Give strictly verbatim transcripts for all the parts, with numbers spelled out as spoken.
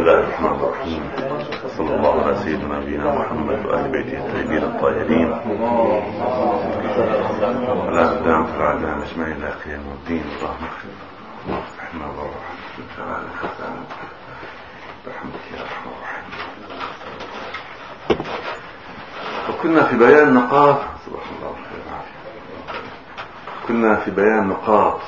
الله الرحمن الرحيم. صلى الله على سيدنا نبينا محمد وآل بيته الطيبين الطاهرين ولا تدام في العالم أجمعين إلى قيام الدين. اللهم اغفر رحمة الله ورحمتك على خزانة رحمتك يا أرحم الراحمين. وكنا في بيان نقاط سبحان الله والخير والعافية. كنا في بيان نقاط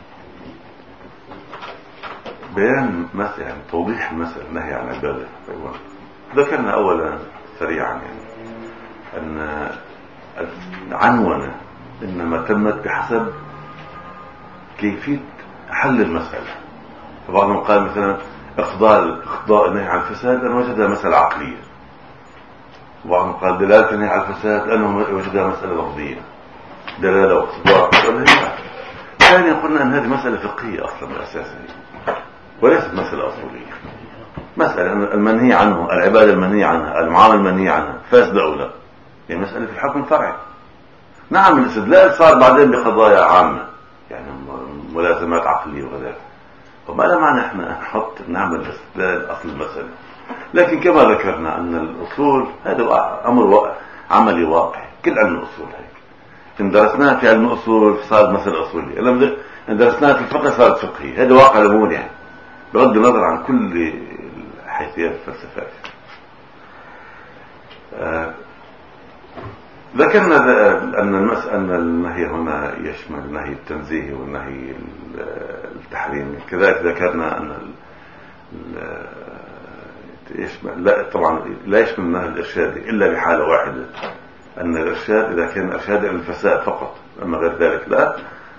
بيان مثلا يعني توضيح المسألة النهي عن العبادة. ذكرنا أولا سريعا يعني أن العنونة إنما تمت بحسب كيفية حل المسألة. فبعضهم قال مثلا إخضاء إخضاء النهي عن الفساد أنه وجدها مسألة عقلية، وبعضهم قال دلالة النهي عن الفساد أنه وجدها مسألة لفظية، دلالة واقتضاء. ثانيا قلنا أن هذه مسألة فقهية أصلا من أساسها وليست مسألة أصولية. مسألة المنهي عنه، العبادة المنهي عنها، المعامل المنهي عنها فاسد أو لا، يعني مسألة في الحكم الفرعي. نعم الاستدلال صار بعدين بقضايا عامة يعني ملازمات عقلية وغيرها، وما لا معنى احنا نحط نعمل استدلال أصل المسألة. لكن كما ذكرنا أن الأصول هذا أمر واقع عملي واقعي. كل علم الأصول هيك إن درسناها في علم الأصول صارت مسألة أصولية، إن درسناها في الفقه صارت فقهية. هذا واقع الأمور يعني بغض النظر عن كل حيثيات الفلسفات. آه ذكرنا أن المسألة أن النهي هنا يشمل النهي التنزيهي والنهي التحريمي. كذلك ذكرنا أن يشمل لا طبعا لا يشمل النهي الإرشادي إلا بحالة واحدة، أن الإرشاد إذا كان إرشاد إلى الفساد فقط، أما غير ذلك لا.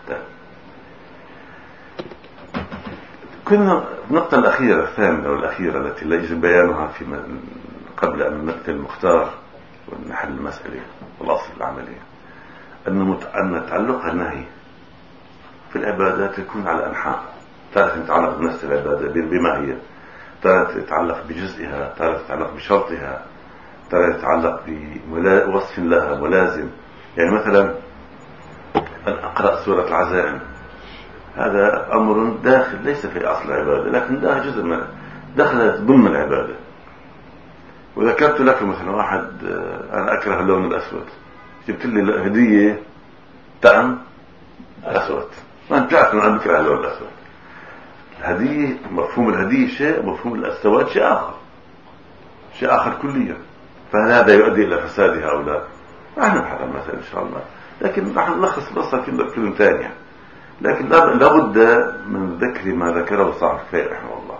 كنا النقطة الأخيرة الثامنة والأخيرة التي لا يجب بيانها في قبل أن نقتل المختار ونحل المسألة والأصل العملية، أن أن تعلق النهي في العبادات يكون على أنحاء. تارة يتعلق بنفس العبادة بما هي، تارة يتعلق بجزئها، تارة يتعلق بشرطها، تارة يتعلق بوصف لها ملازم. يعني مثلا أن أقرأ سورة العزائم، هذا أمر داخل ليس في أصل العبادة، لكن ده جزء من دخلت ضمن العبادة. وذكرت لك مثلا واحد أنا أكره اللون الأسود، جبت لي هدية طعم أسود، ما أنت تعرف أنا بكره اللون الأسود. الهدية مفهوم الهدية شيء، مفهوم السواد شيء آخر، شيء آخر كليا. فهل هذا يؤدي إلى فسادها أو لا؟ ما نبحث عن مثلا إن شاء الله، لكن راح نلخص القصة كلمة ثانية. لكن لابد من ذكر ما ركره صاحب الكفاية رحمه الله.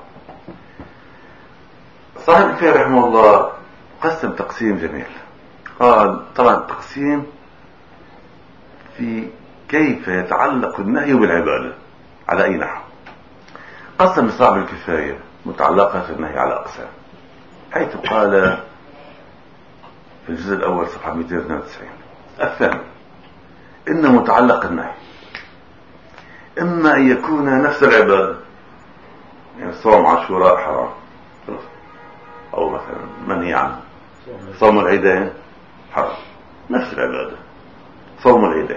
صاحب الكفاية رحمه الله قسم تقسيم جميل. قال طبعا تقسيم في كيف يتعلق النهي بالعبادة على أي نحو. قسم صاحب الكفاية متعلقة النهي على أقسام، حيث قال في الجزء الأول صفحة مئتين واثنين وتسعين: الثاني إن متعلق النهي إما أن يكون نفس العبادة، يعني صوم عاشوراء حرام أو مثلا منهي عنه، صوم العيدين حرام، نفس العبادة صوم العيدين.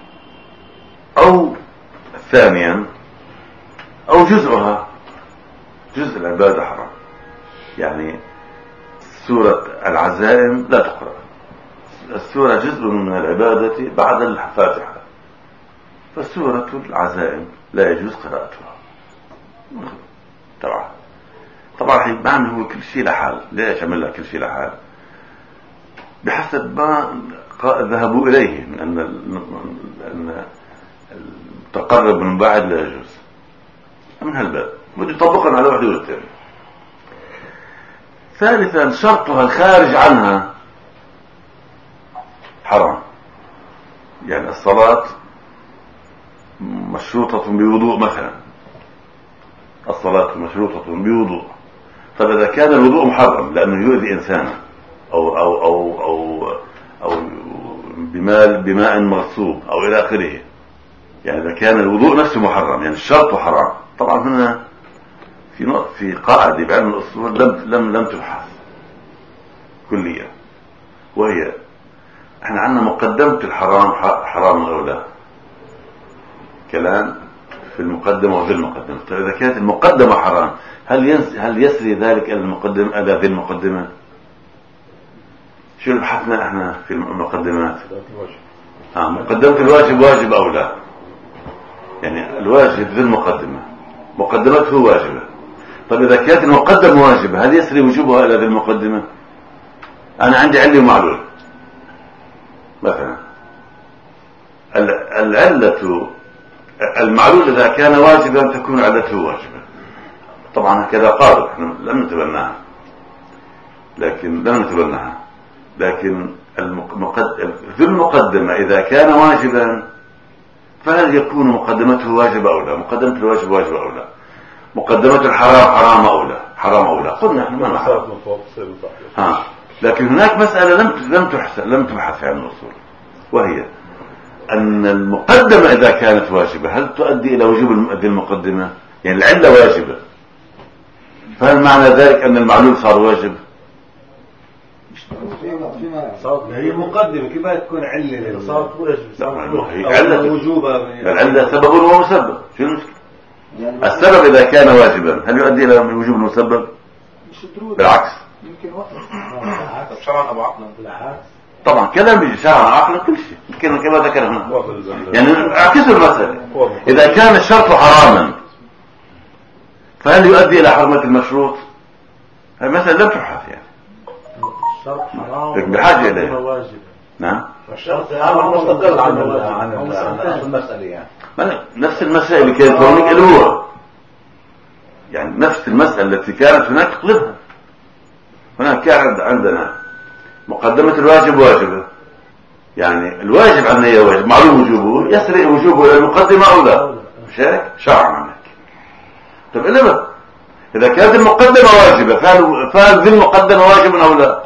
أو ثانيا أو جزءها، جزء العبادة حرام، يعني سورة العزائم لا تقرأ، السورة جزء من العبادة بعد الفاتحة، فسورة العزائم لا يجوز قراءتها. طبعا طبعا معنى هو كل شيء لحال. ليش عمل لها كل شيء لحال؟ بحسب ما ذهبوا إليه من أن أن التقرب من بعد لا يجوز من هالباب، بده يطبقها على واحد والثاني. ثالثا شرطها الخارج عنها حرام، يعني الصلاة مشروطة بوضوء مثلا، الصلاة مشروطة بوضوء. طب إذا كان الوضوء محرم لأنه يؤذي إنسانا أو أو أو أو أو بمال بماء مغصوب أو إلى آخره، يعني إذا كان الوضوء نفسه محرم يعني الشرط حرام. طبعا هنا في نقطة في قاعدة بعلم الأصول لم لم لم تبحث كليا، وهي احنا عندنا مقدمة الحرام حرام أو لا، كلام في المقدمة وفي المقدمة. طيب إذا كانت المقدمة حرام هل ينس هل يسري ذلك إلى المقدمة إلى في المقدمة؟ شو اللي بحثنا احنا في المقدمات؟ اه مقدمة الواجب واجب أو لا؟ يعني الواجب في المقدمة، مقدمته واجبة. طيب إذا كانت المقدمة واجبة هل يسري وجوبها إلى في المقدمة؟ أنا عندي علة ومعلول مثلا، العلة المعلول إذا كان واجبا تكون علته واجبة. طبعا هكذا قالوا، احنا لم نتبناها لكن لم نتبناها لكن المقدم في المقدمة إذا كان واجبا فهل يكون مقدمته واجبة أو لا؟ مقدمة الواجب واجبة أو لا؟ مقدمة الحرام حرام أو لا؟ حرام أو لا؟ قلنا احنا ما نعرف. ها لكن هناك مسألة لم لم تحسن لم تبحث عن الأصول، وهي أن المقدمة إذا كانت واجبة هل تؤدي إلى وجوب المقدمة؟ يعني العلة واجبة، فهل معنى ذلك أن المعلول صار واجب؟ هي مقدمة كيف تكون علة صارت واجب؟ علة وجوبة، العلة سبب ومسبب. شو المشكلة؟ السبب إذا كان واجبا هل يؤدي إلى وجوب المسبب؟ بالعكس يمكن وقت شرعا أو عقلا. بالعكس طبعا كلام بيجي شرعا عقلا كل شيء يمكن كما ذكرنا. يعني اعكسوا المسألة، إذا كان الشرط حراما فهل يؤدي إلى حرمة المشروط؟ هذه مسألة لم تبحث يعني. الشرط حرام بحاجة إليه. نعم الشرط حرام مستقل عن عن المسألة يعني. نفس المسائل اللي كانت هناك الأولى، يعني نفس المسألة التي كانت هناك تقلبها. هناك كان عندنا مقدمة الواجب واجبة، يعني الواجب عنا هي واجب معلوم وجوبه، يسري وجوبه إلى المقدمة أو لا؟ مش هيك؟ شرعا عنك. طب إلا بقى إذا كانت المقدمة واجبة فهل ذي المقدمة واجب أو لا؟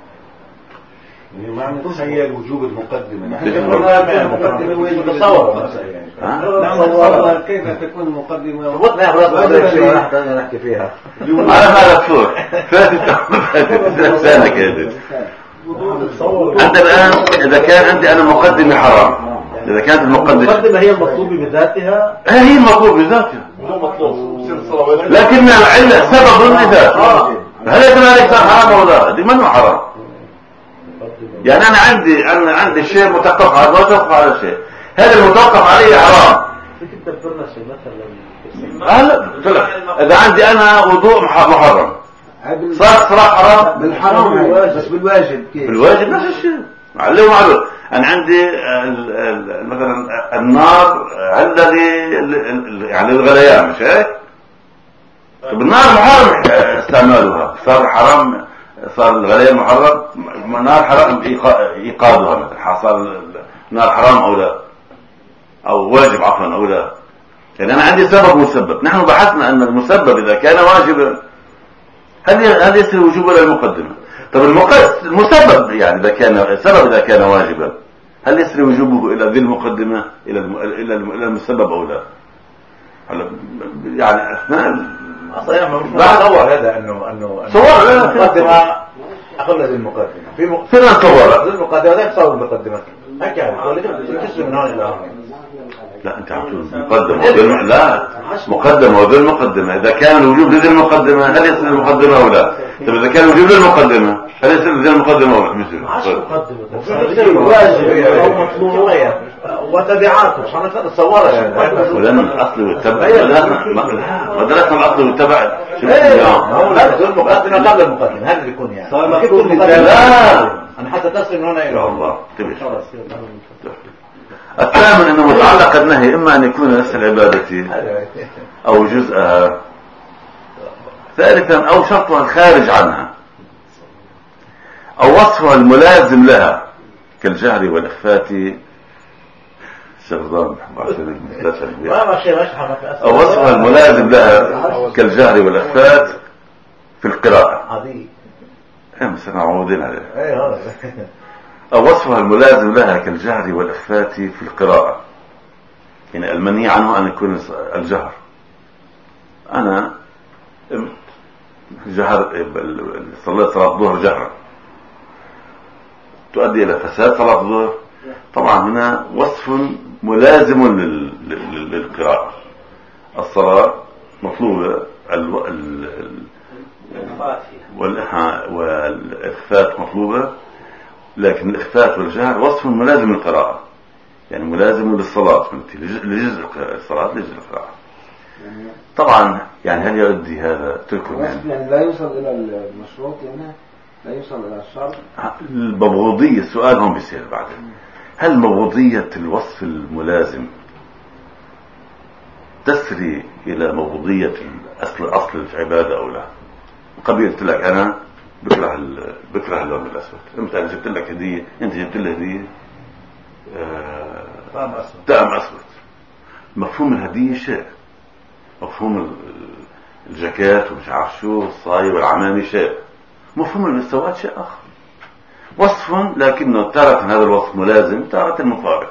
ما نتخيل وجوب المقدمة. نحن المقدمة واجب تصور نعم كيف تكون المقدمة واجب نحكي فيها على ما دكتور فاتت فاتت سنة كده. أنت الآن إذا كان عندي أنا مقدمة حرام، إذا كانت المقدمة هي المطلوبة بذاتها، هي المطلوبة بذاتها لكن العلة سبب لذاتها، هل ذلك صار حرام ولا لا؟ دي منه حرام. يعني أنا عندي أنا عندي شيء متوقف على متوقف على شيء، هذا المتوقف عليه حرام. فيك تدبرنا شيء مثلا هلا إذا عندي أنا وضوء محرم صار صلاة حرام بالحرام بس بالواجب كيف؟ بالواجب نفس الشيء معلوم معلوم. أنا عندي مثلا النار عندي يعني الغليان مش هيك؟ طب النار محرم استعمالها صار حرام، صار الغليان محرم، النار حرام إيقادها مثلا صار النار حرام أو لا؟ أو واجب عفوا أو لا؟ يعني أنا عندي سبب مسبب. نحن بحثنا أن المسبب إذا كان واجبا هل هل يصل وجوبا إلى المقدمة. طب المسبب يعني إذا كان السبب إذا كان واجبا هل يصل وجوبه إلى ذي المقدمة إلى إلى إلى المسبب أو لا؟ يعني أثناء أصلا مش تصور هذا إنه إنه صور المقدمة أقل ذي المقدمة في م... فين صور ذي المقدمة ذي تصور المقدمة هكذا ولكن تكسر من هون إلى هون. لا أنت عطول مقدمة وذل لا مقدمة وذل المقدمة. إذا كان الوجوب ذي المقدمة هل يصل المقدمة أو لا؟ طب إذا كان الوجوب ذي المقدمة هل يصل ذي المقدمة أو لا؟ مثل مقدمة واجب أو مطلوب وتبعاته عشان نتصورها. ولأن الأصل والتبع ما درسنا الأصل والتبع. لا ذي المقدمة قبل المقدمة هذا بيكون يعني. لا أنا حتى تصل من هنا إلى الله تبش. الثامن أنه متعلق النهي إما أن يكون نفس العبادة أو جزءها، ثالثا أو شرطها الخارج عنها، أو وصفها الملازم لها كالجهر والإخفات. شرطان أو وصفها الملازم لها كالجهر والإخفات في القراءة. هم سنعودين عليه. أو وصفها الملازم لها كالجهر والإخفات في القراءة، يعني المنهي عنه أن يكون الجهر. أنا جهر صلاة صلاة الظهر جهرا تؤدي إلى فساد صلاة الظهر. طبعا هنا وصف ملازم للقراءة، الصلاة مطلوبة ال ال والإخفاء مطلوبة، لكن الإخفاء والجهر وصف ملازم للقراءة، يعني ملازم للصلاة لجزء الصلاة لجزء القراءة. طبعا يعني هل يؤدي هذا تركه يعني لا يوصل إلى المشروط، يعني لا يوصل إلى الشرط. المبغوضية السؤال هم بيصير بعدين، هل مبغوضية الوصف الملازم تسري إلى مبغوضية الأصل الأصل في عبادة أو لا؟ قبل قلت لك أنا بكره بكره اللون الأسود، أنت أنا جبت لك هدية، أنت جبت لي هدية طعم أسود طعم أسود، مفهوم الهدية شيء، مفهوم الجاكيت ومش عارف شو الصاي والعمامي شيء، مفهوم المستويات شيء آخر. وصف لكنه تارة هذا الوصف ملازم، تارة مطابق.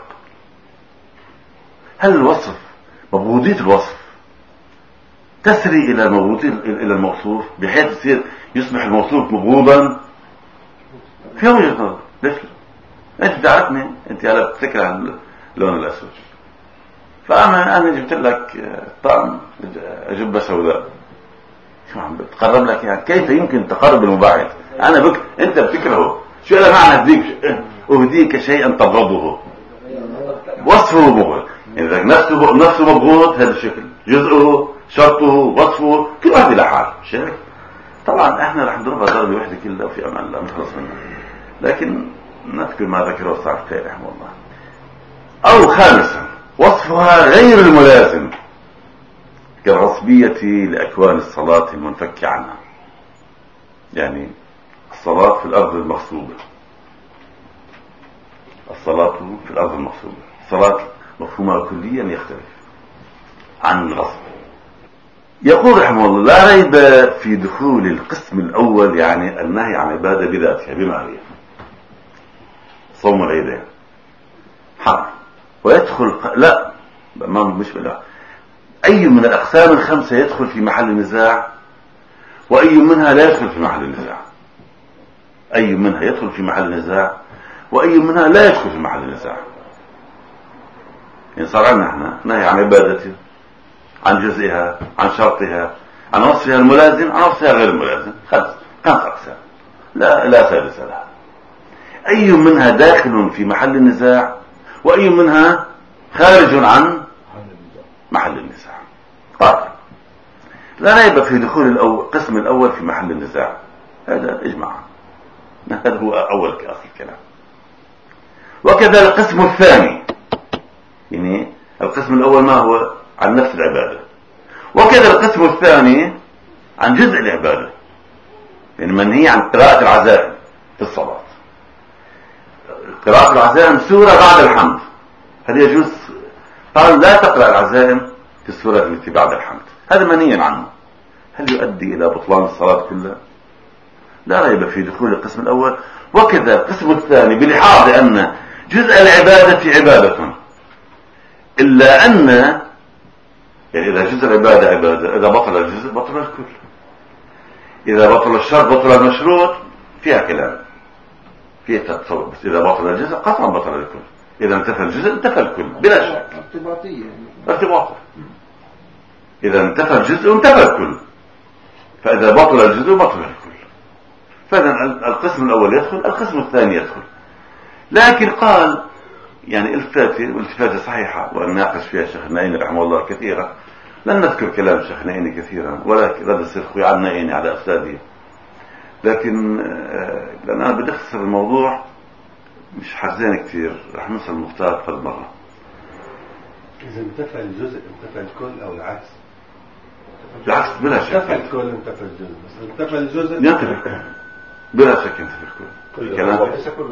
هل الوصف مبغوضية الوصف تسري إلى المبغوضية إلى الموصوف بحيث يصير يصبح الموصوف مبغوضا؟ في وجهة نظر. ليش؟ أنت تعرفني أنت على بتكره اللون الأسود، فأنا أنا جبت لك طعم جبة سوداء، شو عم بتقرب لك يعني؟ كيف يمكن تقرب المباعد؟ أنا بك أنت بتكرهه، شو أنا معنى أهديك أهديك شيئا تبغضه؟ وصفه مبغض، إذا نفسه نفسه مبغوض هذا الشكل، جزءه شرطه وصفه كل واحد له حال. شايف؟ طبعا احنا رح نضربها ضربه واحده كلها وفي امان الله نخلص منها، لكن نذكر ما ذكره الصالح الخير رحمه الله. او خامسا وصفها غير الملازم كالعصبية لأكوان الصلاة المنفك عنها، يعني الصلاة في الأرض المغصوبة، الصلاة في الأرض المغصوبة، الصلاة مفهومها كليا يختلف عن الغصب. يقول رحمه الله لا ريب في دخول القسم الأول، يعني النهي عن عبادة بذاتها بما هي صوم العيدين حرام، ويدخل لا ما مش بلا أي من الأقسام الخمسة يدخل في محل النزاع، وأي منها لا يدخل في محل النزاع، أي منها يدخل في محل النزاع وأي منها لا يدخل في محل النزاع. يعني صار عنا احنا نهي عن عبادته، عن جزئها، عن شرطها، عن وصفها الملازم، عن وصفها غير الملازم، خمس خمس أقسام لا لا ثالث لها. أي منها داخل في محل النزاع وأي منها خارج عن محل النزاع. قاطع لا ريب في دخول القسم الأول في محل النزاع، هذا إجماع، هذا هو أول أصل الكلام. وكذا القسم الثاني، يعني القسم الأول ما هو عن نفس العبادة، وكذا القسم الثاني عن جزء العبادة، يعني منهي عن قراءة العزائم في الصلاة. قراءة العزائم سورة بعد الحمد، هل يجوز؟ قال لا تقرأ العزائم في السورة التي بعد الحمد، هذا منهي عنه. هل يؤدي إلى بطلان الصلاة كلها؟ لا ريب في دخول القسم الأول. وكذا القسم الثاني بلحاظ أن جزء العبادة عبادة، إلا أن يعني إذا جزء العبادة عبادة، إذا بطل الجزء بطل الكل، إذا بطل الشرط بطل المشروط، فيها كلام فيها تتصور، بس إذا بطل الجزء قطعا بطل الكل، إذا انتفى الجزء انتفى الكل بلا شك. ارتباطية يعني. ارتباطي، إذا انتفى الجزء انتفى الكل، فإذا بطل الجزء بطل الكل. فإذا القسم الأول يدخل، القسم الثاني يدخل. لكن قال يعني التفاتة، والتفاتة صحيحة وناقش فيها الشيخ النائني رحمه الله كثيرا، لن نذكر كلام الشيخ النائني كثيرا، ولكن رد السيد خوي عن النائني على أفساده، لكن لأن أنا بدي أختصر الموضوع مش حزين كثير، رح نوصل المختار فضل مرة. إذا انتفى الجزء انتفى الكل أو العكس؟ العكس بلا شك، انتفى الكل انتفى الجزء، بس انتفى الجزء ينتفى بلا شك ينتفى الكل. كلام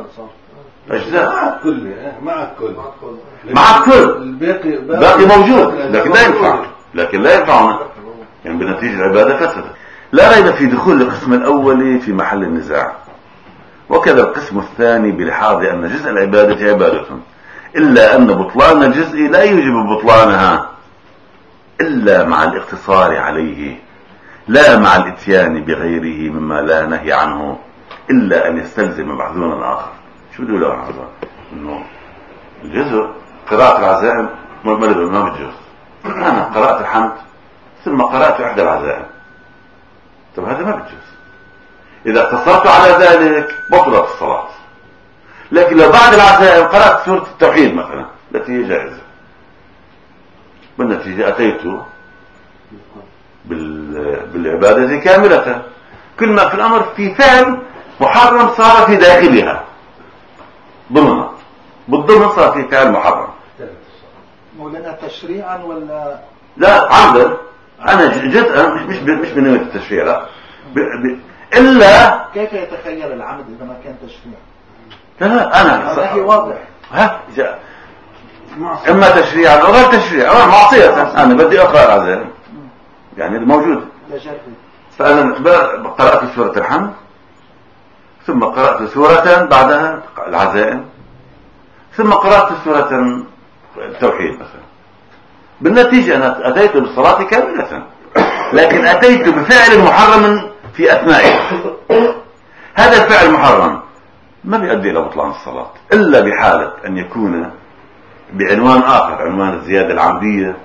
أجزاء مع الكل مع الكل مع الكل الباقي باقي موجود، لكن لا ينفع، لكن لا ينفعنا يعني بنتيجة العبادة فسدت. لا ريب في دخول القسم الأول في محل النزاع، وكذا القسم الثاني بلحاظ أن جزء العبادة عبادة، إلا أن بطلان الجزء لا يوجب بطلانها إلا مع الاقتصار عليه، لا مع الاتيان بغيره مما لا نهي عنه، إلا أن يستلزم محذورا آخر. شو بدو له؟ إنه الجزء قراءة العزائم ما ما بتجوز، أنا قرأت الحمد ثم قرأت إحدى العزائم، طب هذا ما بيجوز. إذا اقتصرت على ذلك بطلت الصلاة. لكن لو بعد العزائم قرأت سورة التوحيد مثلا التي هي جائزة، بالنتيجة أتيت بالعبادة كاملة. كل ما في الأمر في فعل محرم صار في داخلها ضمنها، بالضمن صار في فعل محرم. مولانا تشريعا ولا لا عمدا؟ أنا جزءا مش مش من نوع التشريع، لا ب... ب... إلا كيف يتخيل العمد إذا ما كان تشريع؟ لا لا أنا هذا واضح. ها جاء إما تشريعا أو غير تشريع أو معصية. أنا بدي أقرأ العزائم يعني موجود. فأنا قرأت سورة الحمد ثم قرأت سورة بعدها العزائم ثم قرأت سورة التوحيد مثلا، بالنتيجة أنا أتيت بالصلاة كاملة، لكن أتيت بفعل محرم في أثنائها. هذا الفعل محرم ما بيؤدي إلى بطلان الصلاة إلا بحالة أن يكون بعنوان آخر، عنوان الزيادة العمدية.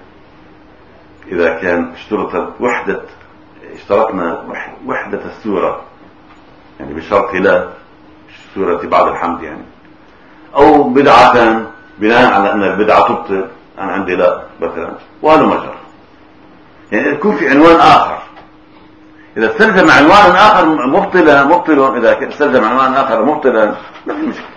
إذا كان اشترطت وحدة اشترطنا وحدة السورة يعني بشرط لا سورة بعد الحمد يعني، أو بدعة بناء على أن البدعة تبطل، أنا عندي لا مثلا، وهذا مجر يعني يكون في عنوان آخر. إذا استلزم عنوان آخر مبطلا مبطل، إذا استلزم عنوان آخر مبطلا ما في مشكلة.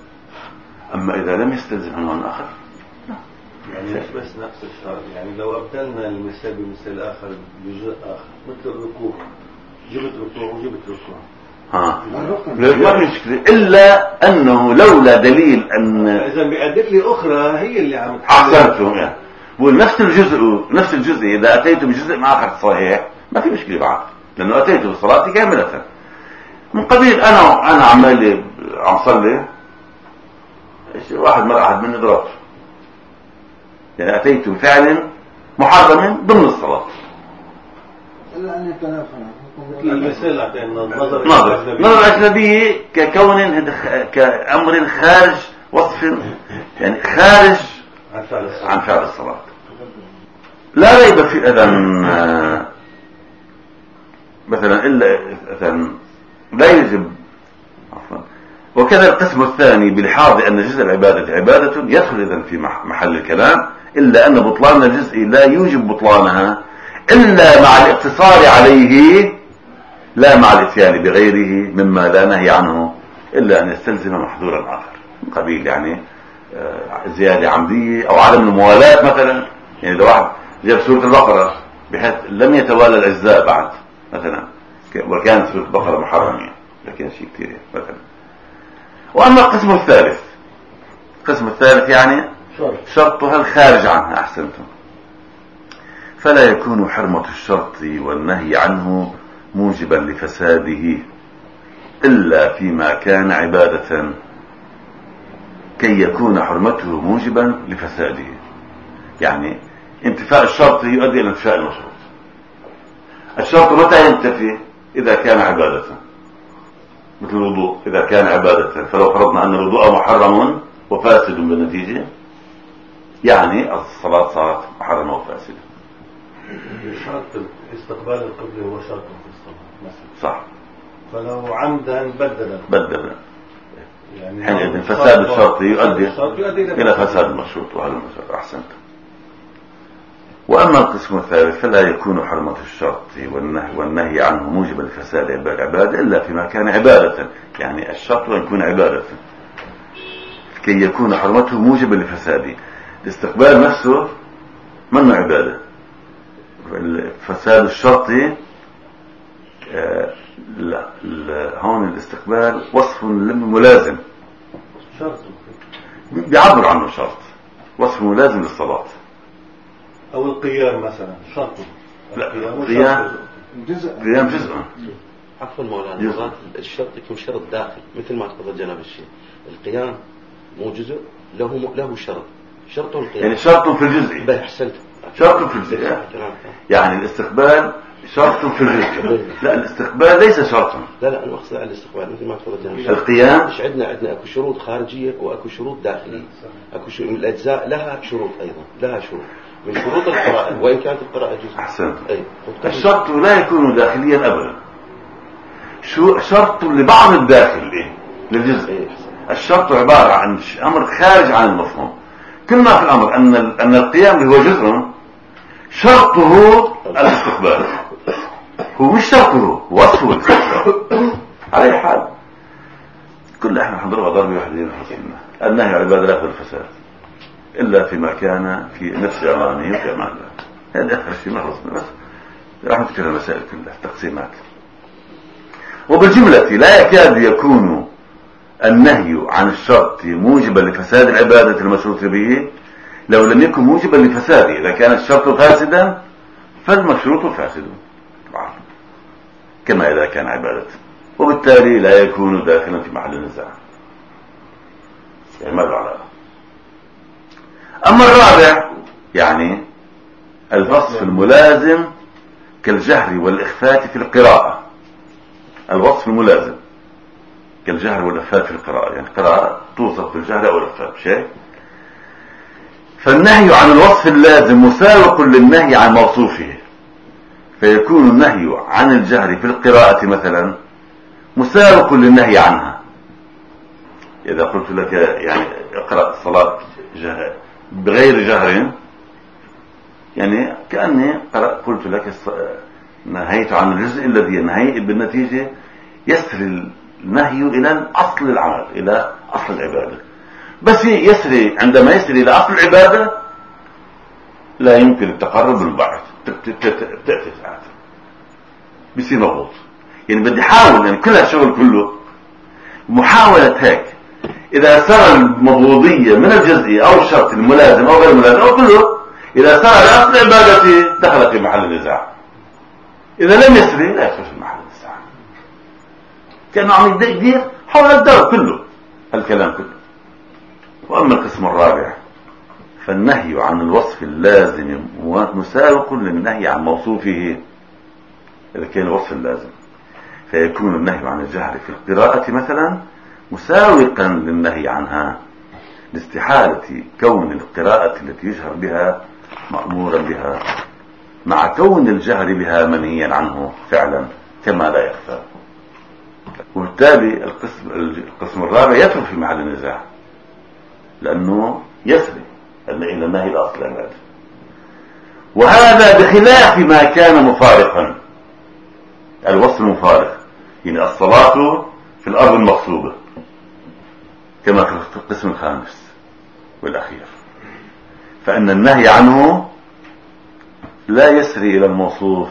أما إذا لم يستلزم عنوان آخر يعني مش بس نفس الشرط، يعني لو أبدلنا المثال بمثال آخر بجزء آخر مثل الركوع، جبت ركوع وجبت ركوع ها ما في مشكلة، إلا أنه لولا دليل أن إذا بأدلة أخرى هي اللي عم أحسنتم يعني ونفس الجزء نفس الجزء إذا أتيت بجزء آخر صحيح ما في مشكلة بعد، لأنه أتيت بالصلاة كاملة. من قبيل أنا أنا عمالي عم صلي واحد مرة أحد من إدراك، يعني أتيت بفعل محرم ضمن الصلاة. إلا أن يتنافى المثال أعطينا النظر نظر نظر أجنبي ككون كأمر خارج وصف يعني خارج عن فعل الصلاة. لا ريب في أذن مثلا إلا أذن لا يجب عفوا. وكذا القسم الثاني بلحاظ أن جزء العبادة عبادة يدخل إذن في محل الكلام، إلا أن بطلان الجزء لا يوجب بطلانها إلا مع الاقتصار عليه لا مع الاتيان بغيره مما لا نهي عنه، إلا أن يستلزم محظورا آخر من قبيل يعني زيادة عمدية أو عدم الموالاة مثلا. يعني لو واحد جاب سورة البقرة بحيث لم يتوالى الأجزاء بعد مثلا، وكانت سورة البقرة محرمة لكن شيء كثير مثلا. وأما القسم الثالث، القسم الثالث يعني شرطها الخارج عنها أحسنتم، فلا يكون حرمة الشرط والنهي عنه موجبا لفساده إلا فيما كان عبادة كي يكون حرمته موجبا لفساده. يعني انتفاء الشرط يؤدي إلى انتفاء المشروط. الشرط متى ينتفي؟ إذا كان عبادة، مثل الوضوء إذا كان عبادة، فلو فرضنا أن الوضوء محرم وفاسد بالنتيجة يعني الصلاة صارت محرمة وفاسدة. شرط استقبال القبلة هو شرط في الصلاة مثلا، صح. فلو عمدا بدلا بدلا يعني حينئذ فساد الشرط يؤدي إلى فساد المشروط، وهذا المشروط أحسنت. وأما القسم الثالث فلا يكون حرمة الشرط والنهي, والنهي عنه موجبا لفساد العبادة إلا فيما كان عبادة، يعني الشرط أن يكون عبادة كي يكون حرمته موجبا لفساده. الاستقبال نفسه منه عبادة، فساد الشرط آه لا لا هون الاستقبال وصف ملازم، شرط بيعبر عنه شرط، وصف ملازم للصلاة. أو القيام مثلا شرط، لا القيام جزء قيام جزء. عفوا مولانا، الشرط يكون شرط داخل مثل ما تفضل جناب الشيخ. القيام مو جزء، له له شرط، شرط القيام يعني شرط في الجزء. احسنت، شرط في الجزء يعني الاستقبال شرط في الجزء. لا الاستقبال ليس شرطا. لا لا انا اقصد على الاستقبال مثل ما تفضل جناب الشيخ. القيام مش عندنا عندنا اكو شروط خارجيه واكو شروط داخليه، اكو شروط من الاجزاء لها شروط ايضا، لها شروط. من شروط القراءة وإن كانت القراءة جزء. أحسن. أي. الشرط لا يكون داخليا أبدا، شو شرط لبعض الداخل إيه؟ للجزء. أي. الشرط عبارة عن أمر خارج عن المفهوم. كلنا في الأمر أن أن القيام هو جزء شرطه الاستقبال، هو مش شرطه وصفه الاستقبال. على أي حال كل احنا حنضربها ضربة واحدة حصلنا. النهي عن العبادة لا يقبل الفساد إلا فيما كان في نفس أمانه وفي أمان الله. هذا آخر شيء ما خلصنا، بس راح نذكر المسائل كلها تقسيمات. وبالجملة لا يكاد يكون النهي عن الشرط موجبا لفساد العبادة المشروط به لو لم يكن موجبا لفساده. إذا كان الشرط فاسدا فالمشروط فاسد كما إذا كان عبادة، وبالتالي لا يكون داخلا في محل النزاع. يعني ماذا على أما الرابع يعني الوصف الملازم كالجهر والإخفاء في القراءة. الوصف الملازم كالجهر والإخفاء في القراءة، يعني القراءة توصف بالجهر أو الإخفاء شيء. فالنهي عن الوصف اللازم مساوق للنهي عن موصوفه، فيكون النهي عن الجهر في القراءة مثلا مساوق للنهي عنها. إذا قلت لك يعني اقرأ الصلاة جهر بغير جهر، يعني كأني قلت لك نهيت عن الجزء الذي ينهي بالنتيجة يسري النهي إلى أصل العمل، إلى أصل العبادة. بس يسري عندما يسري إلى أصل العبادة لا يمكن التقرب بالبعض، تأتي ساعات بيصير مضغوط. يعني بدي حاول، يعني كل هالشغل كله محاولة هيك. إذا صار المضغوطية من الجزئي أو الشرط الملازم أو غير الملازم أو كله، إذا صار لأصل عبادتي دخل في محل النزاع. إذا لم يسري لا يدخل في محل النزاع. كأنه عم يدير حول الدار كله الكلام كله. وأما القسم الرابع فالنهي عن الوصف اللازم مساوق للنهي عن موصوفه. إذا كان الوصف اللازم فيكون النهي عن الجهر في القراءة مثلا مساوقا للنهي عنها لاستحالة كون القراءة التي يجهر بها مأمورا بها مع كون الجهر بها منهيا عنه فعلا كما لا يخفى. وبالتالي القسم, القسم الرابع يدخل في محل النزاع لأنه يسري إلى النهي الأصل العبادة، وهذا بخلاف ما كان مفارقا. الوصف المفارق يعني الصلاة في الأرض المغصوبة كما في القسم الخامس والأخير، فإن النهي عنه لا يسري إلى الموصوف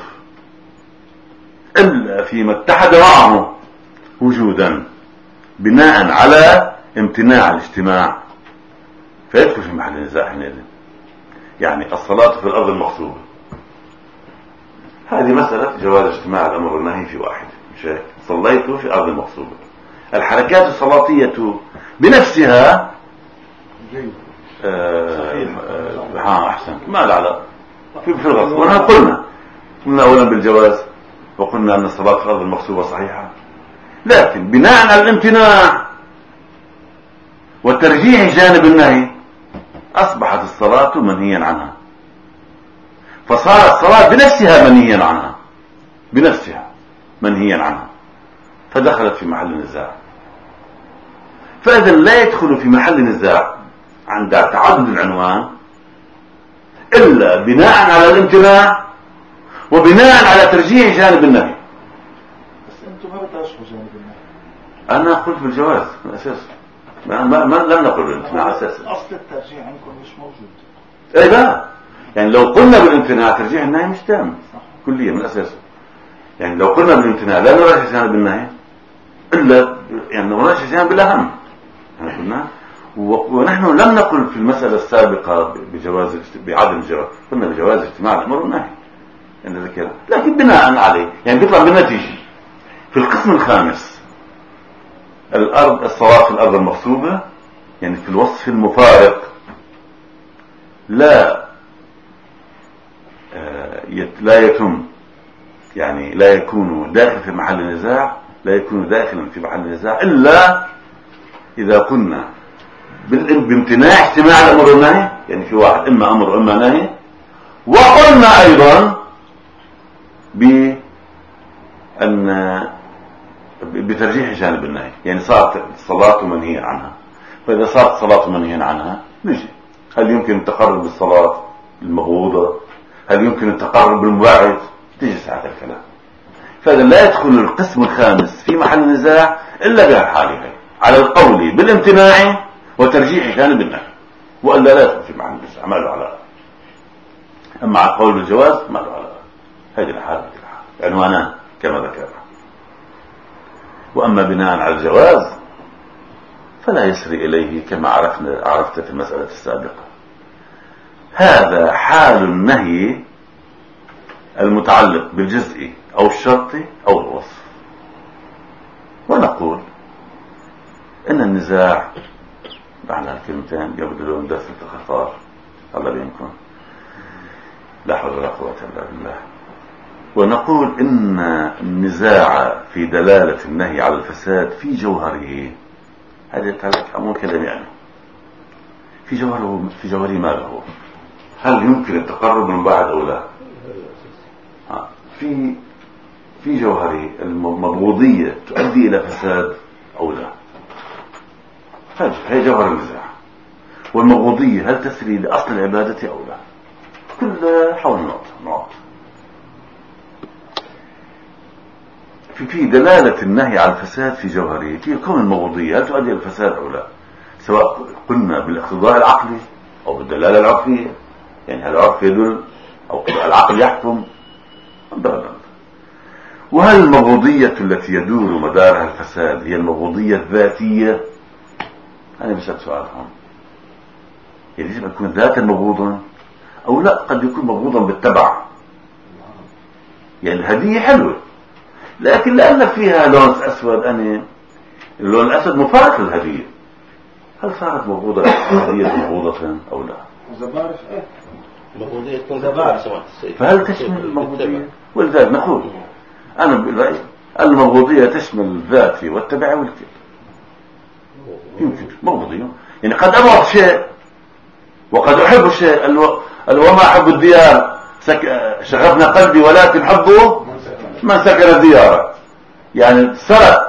إلا فيما اتحد معه وجودا بناء على امتناع الاجتماع، فيدخل في محل النزاع حينئذ. يعني الصلاة في الأرض المغصوبة هذه مسألة جواز اجتماع الأمر والنهي في واحد، مش هيك؟ صليت في الأرض المغصوبة. الحركات الصلاتية بنفسها آه آه أحسن ما لا علاقة في في الغصب. ونحن قلنا قلنا أولا بالجواز، وقلنا أن الصلاة في الأرض المغصوبة صحيحة، لكن بناء على الامتناع وترجيح جانب النهي أصبحت الصلاة منهيا عنها، فصارت الصلاة بنفسها منهيا عنها، بنفسها منهيا عنها، فدخلت في محل النزاع. فإذا لا يدخل في محل النزاع عند تعدد العنوان إلا بناء على الامتناع وبناء على ترجيح جانب النهي. بس أنتم ما بترجحوا جانب النهي. أنا قلت بالجواز من أساس ما ما ما لم نقل بالامتناع أساسا. أصل الترجيح عندكم مش موجود. إيه لا، يعني لو قلنا بالامتناع ترجيح النهي مش تام كليا من أساسه. يعني لو قلنا بالامتناع لا نرجح جانب النهي إلا يعني نرجح جانب الأهم. يعني قلنا ونحن لم نقل في المسألة السابقة بجواز بعدم الجواز، قلنا بجواز اجتماع الأمر والنهي يعني ذكر، لكن بناء عليه يعني بيطلع بالنتيجة. في القسم الخامس الأرض الصلاة في الأرض المغصوبة يعني في الوصف المفارق لا لا يتم يعني لا يكون داخل في محل النزاع، لا يكون داخلا في محل النزاع إلا إذا كنا بامتناع اجتماع الأمر والنهي، يعني في واحد إما أمر وإما نهي وقلنا أيضا بأن بترجيح جانب النهي، يعني صارت الصلاة منهية عنها، فإذا صارت الصلاة منهية عنها نجي هل يمكن التقرب بالصلاة المغوضة؟ هل يمكن التقرب بالمباعد؟ تيجي ساعة الكلام. فإذا لا يدخل القسم الخامس في محل النزاع إلا بهالحالة، على القول بالامتناع وترجيح جانب النهي، وإلا لا يدخل في محل النزاع، ما له علاقة. أما على القول بالجواز ما له علاقة. هذه الحالة عنوانان كما ذكرنا. وأما بناء على الجواز فلا يسري إليه كما عرفنا عرفت في المسألة السابقة. هذا حال النهي المتعلق بالجزء أو الشرط أو الوصف. ونقول إن النزاع معنى الكلمتين يبدلون درس التخفار الله بينكم، لا حول ولا قوة إلا بالله. ونقول إن النزاع في دلالة النهي على الفساد في جوهره، هذا أمور كلام يعني في جوهره في جوهره ما له، هل يمكن التقرب من بعد أو لا؟ في في جوهره المبغوضية تؤدي إلى فساد أو لا؟ هي جوهر النزاع. والمبغوضية هل تسري لأصل العبادة أو لا؟ كل حول نقطة نقطة. في في دلالة النهي على الفساد في جوهره، في كون المبغوضية هل تؤدي إلى الفساد أو لا؟ سواء قلنا بالاقتضاء العقلي أو بالدلالة العرفية، يعني هل العرف يدل أو العقل يحكم. وهل المبغوضية التي يدور مدارها الفساد هي المبغوضية الذاتية؟ أنا بسأل سؤال هون، يعني يجب أن يكون ذاتا مبغوضا أو لا؟ قد يكون مبغوضا بالتبع، يعني الهدية حلوة لكن لأن فيها لون أسود، أنا اللون الأسود مفارق للهدية، هل صارت مبغوضة الهدية مبغوضة أو لا؟ زبارف إيه؟ مبغوضية تكون زبارف. فهل تشمل المبغوضية؟ ولذلك نقول أنا بالرأي المبغوضية تشمل الذاتي والتبعي والكل. يمكن مبغوضية يعني قد أبغض شيء وقد أحب شيء. الو... الوما أحب الديار سك... شغفنا قلبي ولكن حبه من سكن الديار، يعني سرت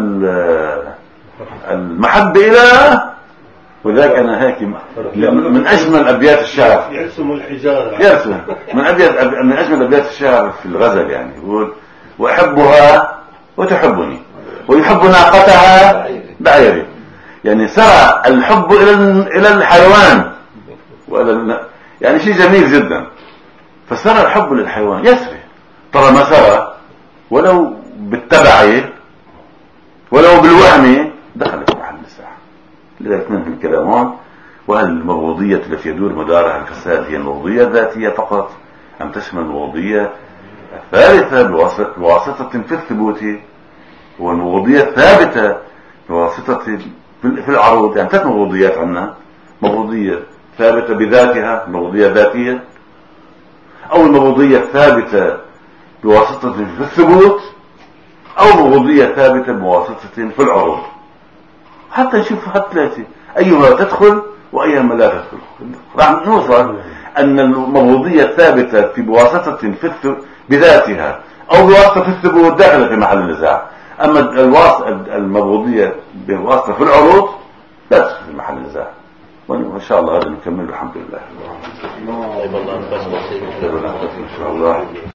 المحبة إلى، وذاك أنا هيك من أجمل أبيات الشعر يرسم الحجارة، يرسم من أبيات من أجمل أبيات الشعر في الغزل، يعني يقول وأحبها وتحبني ويحب ناقتها بعيري، يعني سرى الحب إلى إلى الحيوان وإلى، يعني شيء جميل جدا. فسرى الحب للحيوان يسري، ترى ما سرى ولو بالتبع ولو بالوهم دخل في محل النزاع. لذلك ننهي الكلام هون. وهل المبغوضية التي يدور مدارها الفساد هي المبغوضية الذاتية فقط أم تشمل المبغوضية الثالثة بواسطة في الثبوت والمبغوضية الثابتة بواسطة في العروض؟ يعني ثلاث مبغوضيات عندنا: مبغوضية ثابتة بذاتها، مبغوضية ذاتية، أو المبغوضية الثابتة بواسطة في الثبوت، أو مبغوضية ثابتة بواسطة في العروض. حتى نشوف هالثلاثة أيها تدخل وأيها لا تدخل. راح نوصل أن المبغوضية الثابتة في بواسطة في بذاتها أو بواسطة في الثبوت داخلة في محل النزاع. أما المبغوضية بواسطة في العروض لا تدخل في محل النزاع. وإن شاء الله هذا نكمل الحمد لله. طيب الله بس إن شاء الله.